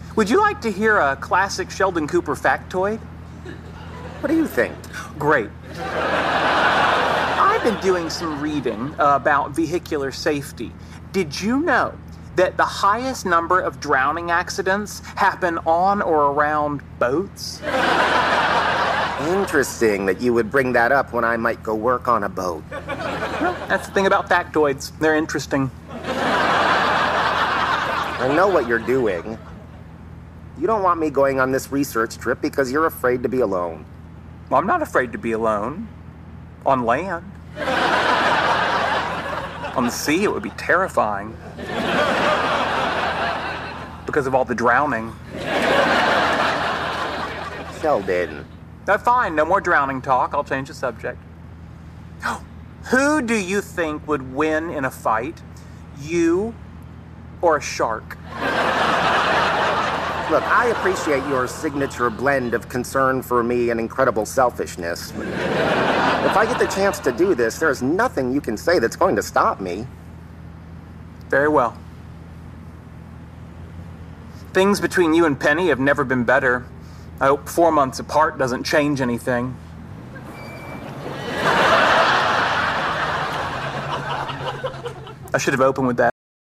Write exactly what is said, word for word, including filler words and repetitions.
Would you like to hear a classic Sheldon Cooper factoid? What do you think? Great. I've been doing some reading about vehicular safety. Did you know that the highest number of drowning accidents happen on or around boats? Interesting that you would bring that up when I might go work on a boat. Well, that's the thing about factoids. They're interesting. I know what you're doing. You don't want me going on this research trip because you're afraid to be alone. Well, I'm not afraid to be alone. On land. On the sea, it would be terrifying. Because of all the drowning. Sheldon. No, fine. No more drowning talk. I'll change the subject. Who do you think would win in a fight? You or a shark? Look, I appreciate your signature blend of concern for me and incredible selfishness. If I get the chance to do this, there's nothing you can say that's going to stop me. Very well. Things between you and Penny have never been better. I hope four months apart doesn't change anything. I should have opened with that.